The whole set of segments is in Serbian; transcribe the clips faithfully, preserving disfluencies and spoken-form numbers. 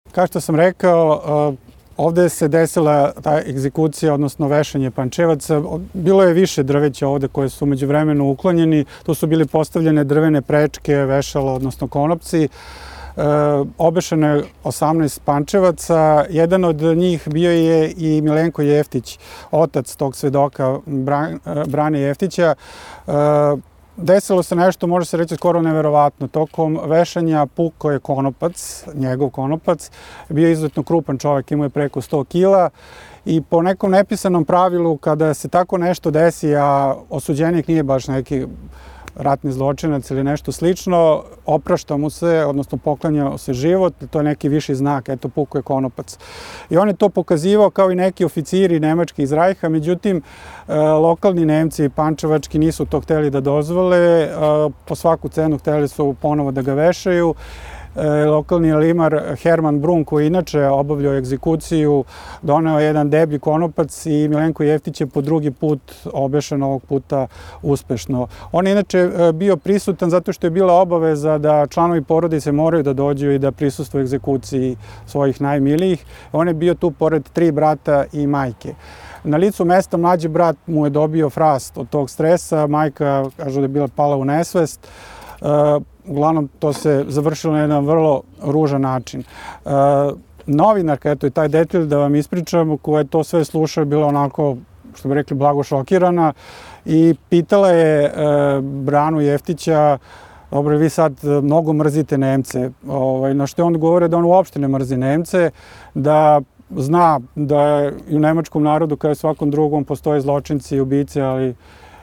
kao što sam rekao, ovde se desila ta egzekucija, odnosno vešanje Pančevaca. Bilo je više drveća ovde koje su umeđu vremenu uklonjeni. Tu su bili postavljene drvene prečke, vešala, odnosno konopci. E, obešeno je osamnaest Pančevaca. Jedan od njih bio je i Milenko Jeftić, otac tog svedoka Brane Jeftića. E, Desilo se nešto, može se reći, skoro neverovatno. Tokom vešanja pukao je konopac, njegov konopac. Bio je izuzetno krupan čovjek, imao je preko sto kila. I po nekom nepisanom pravilu, kada se tako nešto desi, a osuđenik nije baš neki ratni zločinac ili nešto slično, oprašta mu se, odnosno poklanja se život, to je neki viši znak, eto pukao je konopac. I on je to pokazivao kao i neki oficiri nemački iz Rajha, međutim, lokalni Nemci pančevački nisu to hteli da dozvole, po svaku cenu hteli su ponovo da ga vešaju. Lokalni limar Herman Brun, koji inače obavljao egzekuciju, doneo jedan deblji konopac i Milenko Jeftić je po drugi put obešen, ovog puta uspešno. On je inače bio prisutan zato što je bila obaveza da članovi porodice moraju da dođu i da prisustvuju egzekuciji svojih najmilijih. On je bio tu pored tri brata i majke. Na licu mesta mlađi brat mu je dobio frast od tog stresa, majka kažu da je bila pala u nesvest. Uglavnom, to se završilo na jedan vrlo ružan način. E, novinarka, eto i taj detalj da vam ispričam, koja je to sve slušao, je bila onako, što bi rekli, blago šokirana i pitala je e, Branu Jeftića, dobro, vi sad mnogo mrzite Nemce, ovaj, na što je on govore da on uopšte ne mrzi Nemce, da zna da i u nemačkom narodu, kao i svakom drugom, postoje zločinci i ubice, ali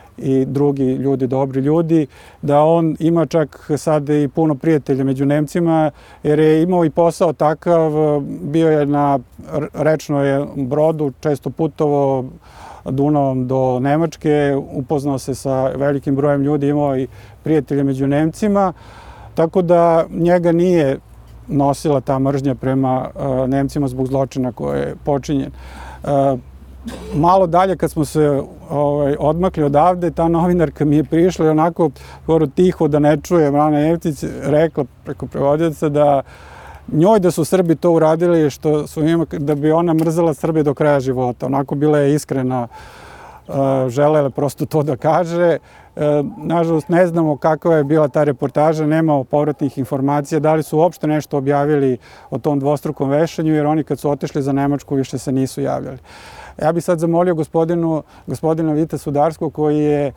i drugi ljudi, dobri ljudi, da on ima čak sad i puno prijatelja među Nemcima, jer je imao i posao takav, bio je na rečnoj brodu, često putovao Dunavom do Nemačke, upoznao se sa velikim brojem ljudi, imao i prijatelja među Nemcima, tako da njega nije nosila ta mržnja prema uh, Nemcima zbog zločina koji je počinjen. Uh, Malo dalje, kad smo se ovaj, odmakli odavde, ta novinarka mi je prišla i onako skoro tiho da ne čuje, Brana Jeftić rekla preko prevodioca da njoj da su Srbi to uradili, što su ima, da bi ona mrzela Srbe do kraja života. Onako bila je iskrena, uh, želela prosto to da kaže. Uh, nažalost, ne znamo kakva je bila ta reportaža, nemamo povratnih informacija, da li su uopšte nešto objavili o tom dvostrukom vešanju, jer oni kad su otišli za Nemačku više se nisu javljali. Ja bih sad zamolio gospodinu, gospodina Vita Sudarskog, koji je e,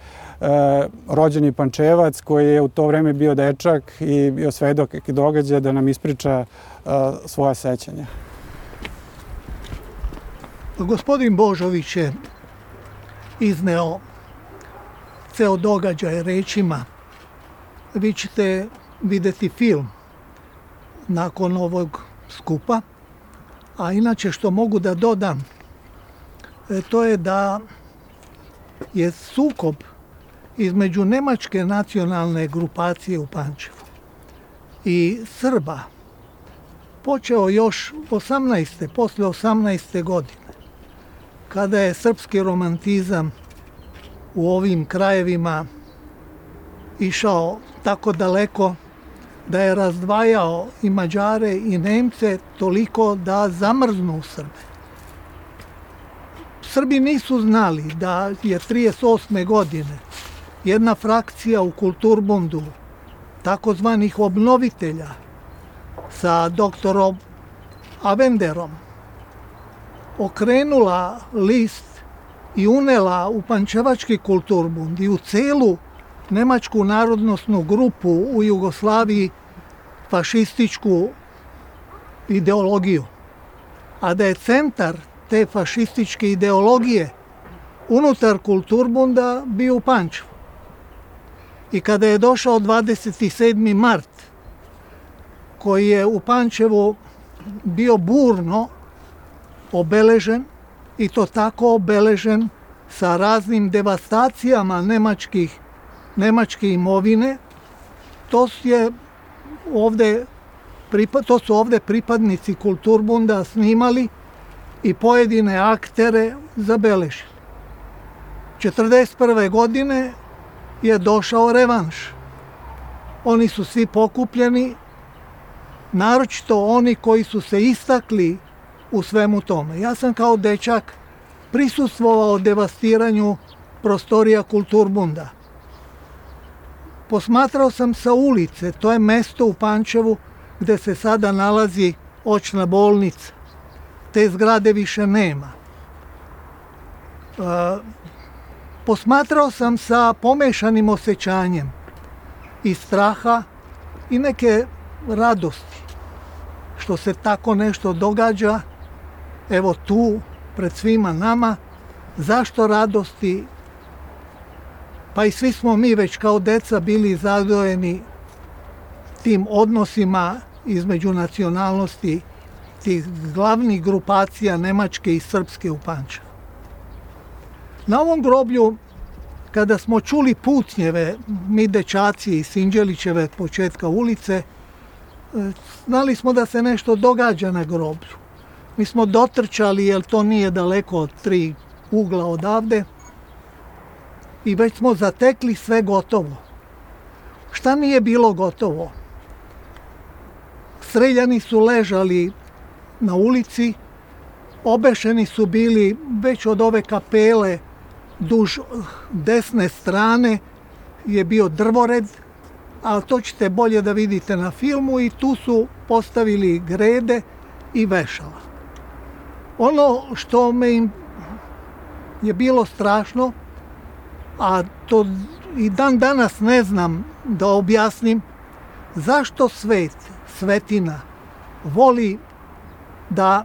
rođeni Pančevac, koji je u to vreme bio dečak i bio svedok i događaja, da nam ispriča e, svoja sećanja. Gospodin Božović je izneo ceo događaj rečima. Vi ćete videti film nakon ovog skupa, a inače što mogu da dodam, to je da je sukob između nemačke nacionalne grupacije u Pančevu i Srba počeo još osamnaeste posle osamnaeste godine, kada je srpski romantizam u ovim krajevima išao tako daleko da je razdvajao i Mađare i Nemce toliko da zamrznu Srbe. Srbi nisu znali da je trideset osme godine jedna frakcija u Kulturbundu, takozvanih obnovitelja, sa doktorom Avenderom, okrenula list i unela u pančevački Kulturbund i u celu nemačku narodnosnu grupu u Jugoslaviji fašističku ideologiju. A da je centar te fašističke ideologije unutar Kulturbunda bio u Pančevu. I kada je došao dvadeset sedmi mart, koji je u Pančevu bio burno obeležen, i to tako obeležen sa raznim devastacijama nemačkih, nemačke imovine, to, je ovde, to su ovde pripadnici Kulturbunda snimali i pojedine aktere zabeležili. četrdeset prve godine je došao revanš. Oni su svi pokupljeni naročito oni koji su se istakli u svemu tome. Ja sam kao dečak prisustvovao devastiranju prostorija Kulturbunda. Posmatrao sam sa ulice, to je mesto u Pančevu gde se sada nalazi očna bolnica. Te zgrade više nema. E, posmatrao sam sa pomešanim osjećanjem i straha i neke radosti što se tako nešto događa, evo tu, pred svima nama. Zašto radosti? Pa i svi smo mi već kao deca bili zadojeni tim odnosima između nacionalnosti, tih glavnih grupacija nemačke i srpske u Pančevu. Na ovom groblju, kada smo čuli pucnjeve, mi dečaci iz Sinđelićeve početka ulice, znali smo da se nešto događa na groblju. Mi smo dotrčali, jer to nije daleko od tri ugla odavde, i već smo zatekli sve gotovo. Šta nije bilo gotovo? Streljani su ležali na ulici, obešeni su bili već od ove kapele, duž desne strane je bio drvored, ali to ćete bolje da vidite na filmu, i tu su postavili grede i vešala. Ono što me im je bilo strašno, a to i dan danas ne znam da objasnim, zašto svet, svetina, voli da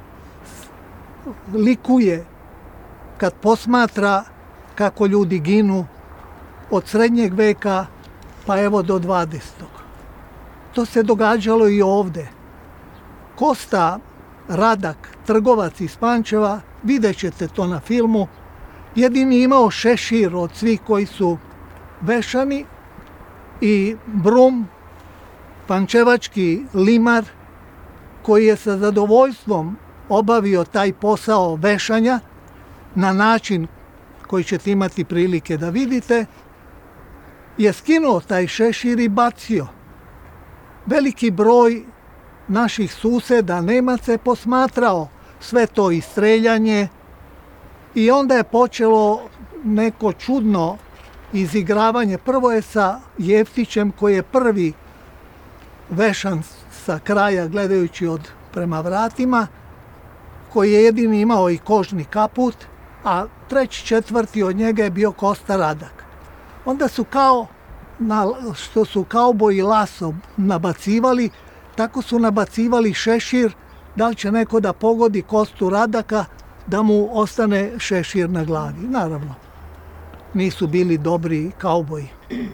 likuje kad posmatra kako ljudi ginu od srednjeg veka pa evo do dvadesetog. To se događalo i ovde. Kosta Radak, trgovac iz Pančeva, vidjet ćete to na filmu, jedini imao šešir od svih koji su vešani, i Brum, pančevački limar, koji je sa zadovoljstvom obavio taj posao vešanja na način koji ćete imati prilike da vidite, je skinuo taj šešir i bacio. Veliki broj naših suseda Nemaca je posmatrao sve to istreljanje, i onda je počelo neko čudno izigravanje. Prvo je sa Jeftićem, koji je prvi vešan sa kraja gledajući od prema vratima, koji je jedini imao i kožni kaput, a treći, četvrti od njega je bio Kosta Radak. Onda su kao, na, što su kauboji lasom nabacivali, tako su nabacivali šešir, da li će neko da pogodi Kostu Radaka, da mu ostane šešir na glavi. Naravno, nisu bili dobri kauboji.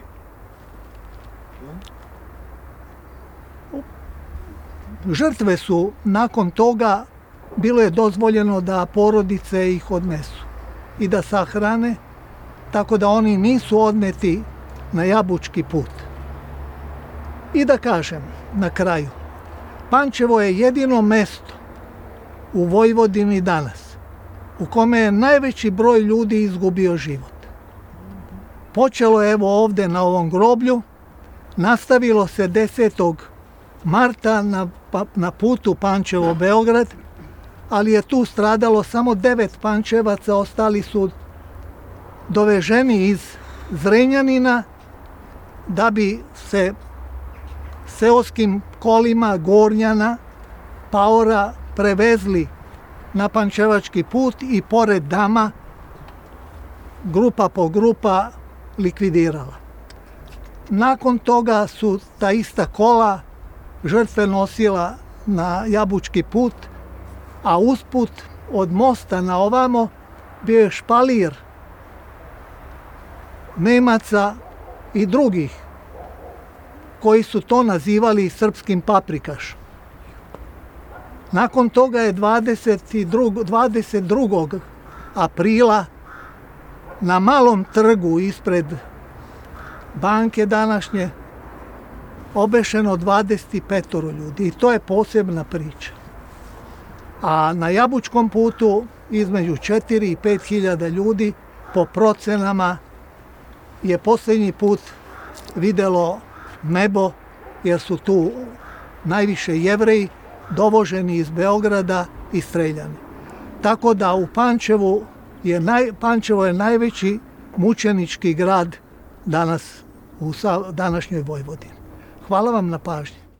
Žrtve su nakon toga, bilo je dozvoljeno da porodice ih odnesu i da sahrane, tako da oni nisu odneti na Jabučki put. I da kažem na kraju, Pančevo je jedino mesto u Vojvodini danas u kome je najveći broj ljudi izgubio život. Počelo je evo ovde na ovom groblju, nastavilo se desetog marta na, na putu Pančevo-Beograd, ali je tu stradalo samo devet Pančevaca, ostali su doveženi iz Zrenjanina da bi se seoskim kolima Gornjana, Paora prevezli na Pančevački put i pored dama grupa po grupa likvidirala. Nakon toga su ta ista kola žrtve nosila na Jabučki put, a usput od mosta na ovamo bio je špalir Nemaca i drugih koji su to nazivali srpskim paprikašom. Nakon toga je dvadeset drugog aprila na Malom trgu ispred banke današnje obešeno dvadeset pet ljudi, i to je posebna priča. A na Jabučkom putu između četiri i pet hiljada ljudi, po procenama, je posljednji put videlo nebo, jer su tu najviše Jevreji, dovoženi iz Beograda i streljani. Tako da u Pančevu je naj, Pančevo je najveći mučenički grad danas u današnjoj Vojvodini. Hvala vam na pažnji.